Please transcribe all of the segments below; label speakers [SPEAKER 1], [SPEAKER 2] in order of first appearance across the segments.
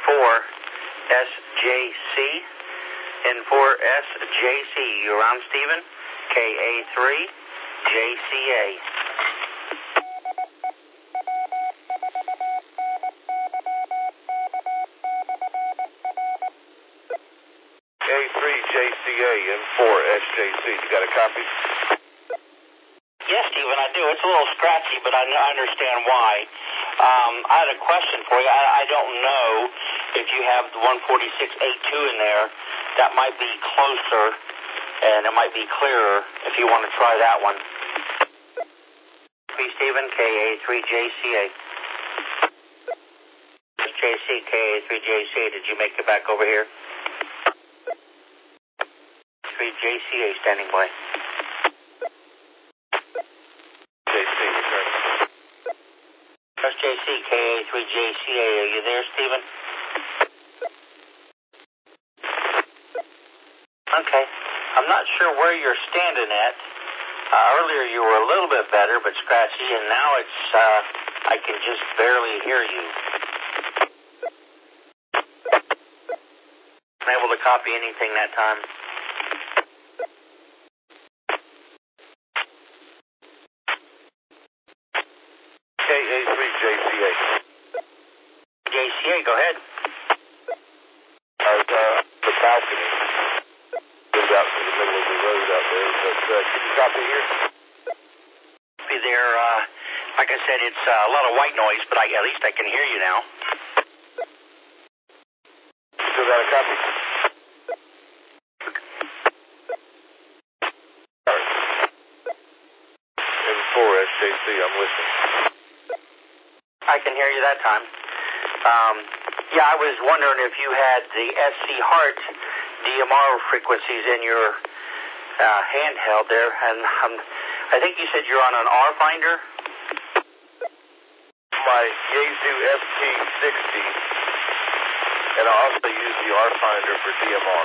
[SPEAKER 1] N4SJC. N4SJC. You around, Stephen? KA3JCA.
[SPEAKER 2] KA3JCA, N4SJC. You got a copy?
[SPEAKER 1] Yes, Stephen, I do. It's a little scratchy, but I understand why. I had a question for you. I don't know if you have the 146.82 in there. That might be closer, and it might be clearer if you want to try that one. Please, Stephen, KA3JCA. JC, KA3JCA. Did you make it back over here? 3JCA standing by.
[SPEAKER 2] JC, return.
[SPEAKER 1] SJC, KA3JCA. Are you there, Stephen? Okay. I'm not sure where you're standing at. Earlier you were a little bit better, but scratchy, and now it's, I can just barely hear you. Unable to copy anything that time.
[SPEAKER 2] KA3JCA.
[SPEAKER 1] JCA, go ahead.
[SPEAKER 2] The balcony goes out to the middle of the road out there, but can you copy here?
[SPEAKER 1] Be there, like I said, it's a lot of white noise, but at least I can hear you now.
[SPEAKER 2] Still got a copy? N4SJC, I'm listening.
[SPEAKER 1] I can hear you that time. Yeah, I was wondering if you had the SC Hart DMR frequencies in your handheld there, and I think you said you're on an R finder?
[SPEAKER 2] My Yaesu FT60, and I also use the R finder for DMR.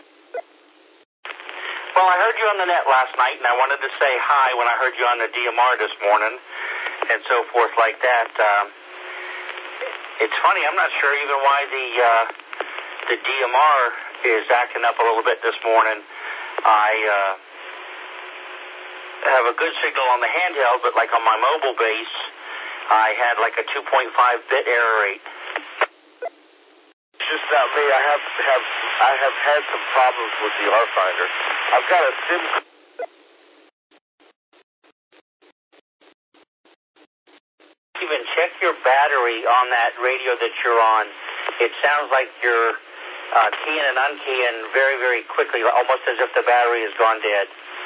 [SPEAKER 1] Well, I heard you on the net last night, and I wanted to say hi when I heard you on the DMR this morning, and so forth like that. It's funny, I'm not sure even why the DMR is acting up a little bit this morning. I have a good signal on the handheld, but like on my mobile base, I had like a 2.5-bit error rate.
[SPEAKER 2] It's just not me. I have had some problems with the R finder. I've got a SIM.
[SPEAKER 1] Even check your battery on that radio that you're on. It sounds like you're keying and unkeying very, very quickly, almost as if the battery has gone dead.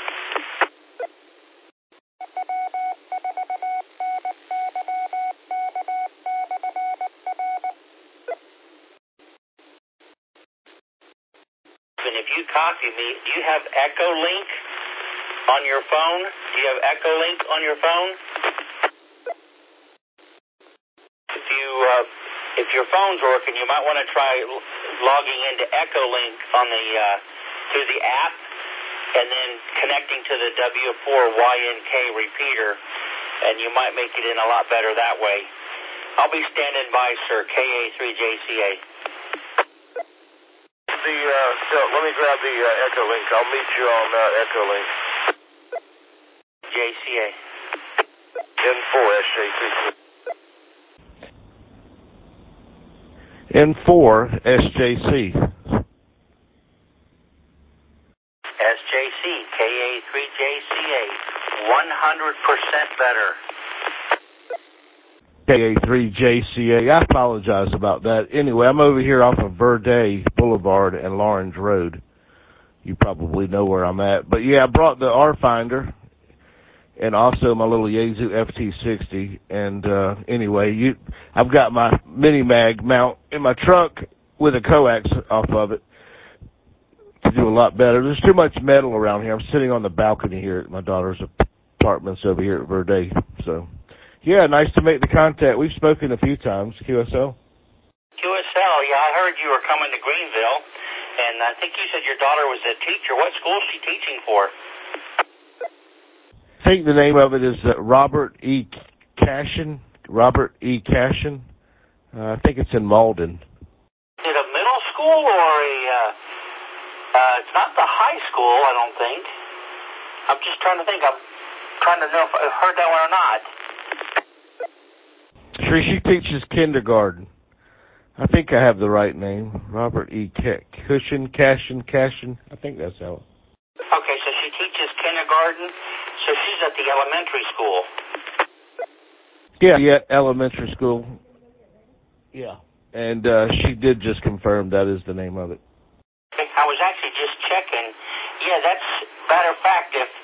[SPEAKER 1] And if you copy me, do you have Echolink on your phone? Do you have Echolink on your phone? If your phone's working, you might want to try logging into Echolink on the through the app, and then connecting to the W4YNK repeater, and you might make it in a lot better that way. I'll be standing by, sir. KA3JCA.
[SPEAKER 2] Let me grab the Echolink. I'll meet you on Echolink.
[SPEAKER 1] JCA.
[SPEAKER 2] N4SJC.
[SPEAKER 3] N4SJC.
[SPEAKER 1] SJC, KA3JCA, 100% better.
[SPEAKER 3] KA3JCA. I apologize about that. Anyway, I'm over here off of Verde Boulevard and Lawrence Road. You probably know where I'm at. But yeah, I brought the R finder and also my little Yaesu FT60. And anyway, I've got my mini mag mount in my trunk with a coax off of it to do a lot better. There's too much metal around here. I'm sitting on the balcony here at my daughter's apartments over here at Verde. So, yeah, nice to make the contact. We've spoken a few times, QSL.
[SPEAKER 1] QSL, yeah, I heard you were coming to Greenville, and I think you said your daughter was a teacher. What school is she teaching for?
[SPEAKER 3] I think the name of it is Robert E. Cashin. I think it's in Malden.
[SPEAKER 1] school or it's not the high school, I don't think. I'm just trying to think. I'm trying to know if I heard that one or not.
[SPEAKER 3] She teaches kindergarten. I think I have the right name. Robert E. Cashin. I think that's how.
[SPEAKER 1] Okay, so she teaches kindergarten. So she's at the elementary school.
[SPEAKER 3] Yeah, elementary school. Yeah. And she did just confirm that is the name of it.
[SPEAKER 1] I was actually just checking. Yeah, that's, matter of fact, if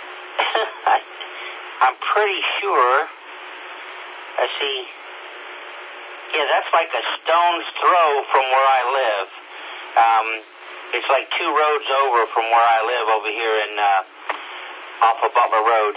[SPEAKER 1] I'm pretty sure, I see, yeah, that's like a stone's throw from where I live. It's like 2 roads over from where I live over here in, off of Butler Road.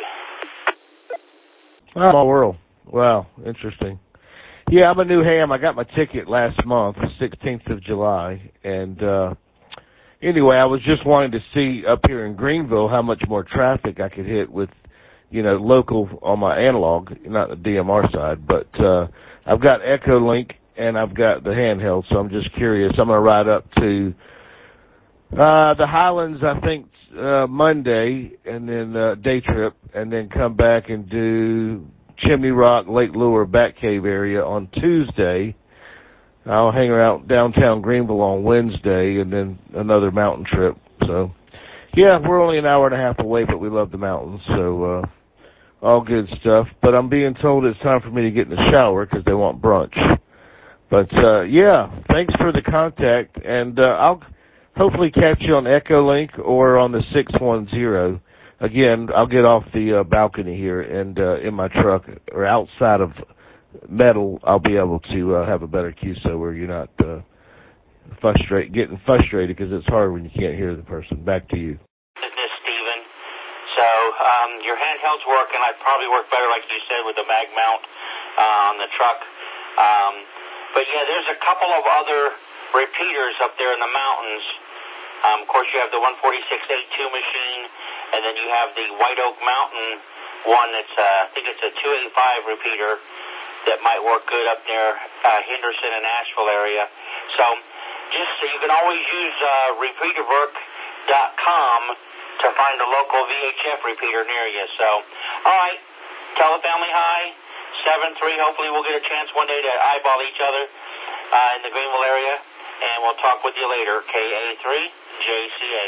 [SPEAKER 3] Oh, small world. Wow, interesting. Yeah, I'm a new ham. I got my ticket last month, 16th of July, and anyway, I was just wanting to see up here in Greenville how much more traffic I could hit with, local on my analog, not the DMR side, but I've got Echolink and I've got the handheld, so I'm just curious. I'm going to ride up to the Highlands, I think, Monday, and then day trip, and then come back and do Chimney Rock, Lake Lure, Batcave area on Tuesday. I'll hang around downtown Greenville on Wednesday, and then another mountain trip. So, yeah, we're only an hour and a half away, but we love the mountains, so all good stuff. But I'm being told it's time for me to get in the shower because they want brunch. But, yeah, thanks for the contact, and I'll hopefully catch you on Echolink or on the 610. Again, I'll get off the balcony here, and in my truck or outside of metal, I'll be able to have a better QSO where you're not getting frustrated because it's hard when you can't hear the person. Back to you.
[SPEAKER 1] This is Steven. So your handheld's working. I'd probably work better, like you said, with the mag mount on the truck. But, yeah, there's a couple of other repeaters up there in the mountains. Of course, you have the 146.82 machine, and then you have the White Oak Mountain one that's, I think it's a 285 repeater that might work good up near Henderson and Asheville area. So you can always use repeaterwork.com to find a local VHF repeater near you. So, all right, tell the family hi. 7-3, hopefully we'll get a chance one day to eyeball each other in the Greenville area, and we'll talk with you later. KA3JCA.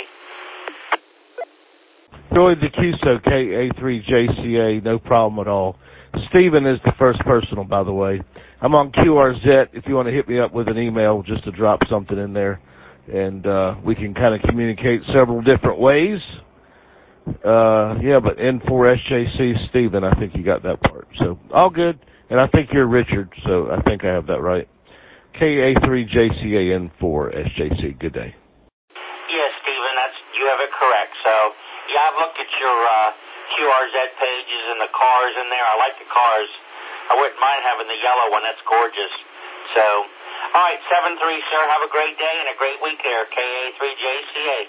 [SPEAKER 3] Enjoy the QSO, KA3JCA, no problem at all. Steven is the first personal, by the way. I'm on QRZ if you want to hit me up with an email just to drop something in there, and we can kind of communicate several different ways. Yeah, but N4SJC, Steven, I think you got that part. So, all good. And I think you're Richard, so I think I have that right. KA3JCA N4SJC. Good day.
[SPEAKER 1] Yes, Steven, you have it correct. So, yeah, I've looked at your QRZ pages and the cars in there. I like the cars. I wouldn't mind having the yellow one. That's gorgeous. So, all right, 7-3, sir. Have a great day and a great week there. KA3JCA.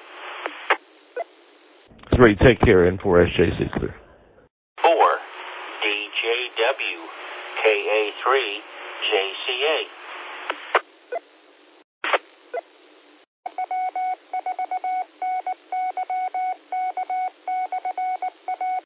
[SPEAKER 3] 3, take care. N4SJC, clear.
[SPEAKER 1] 4, DJW, KA3JCA.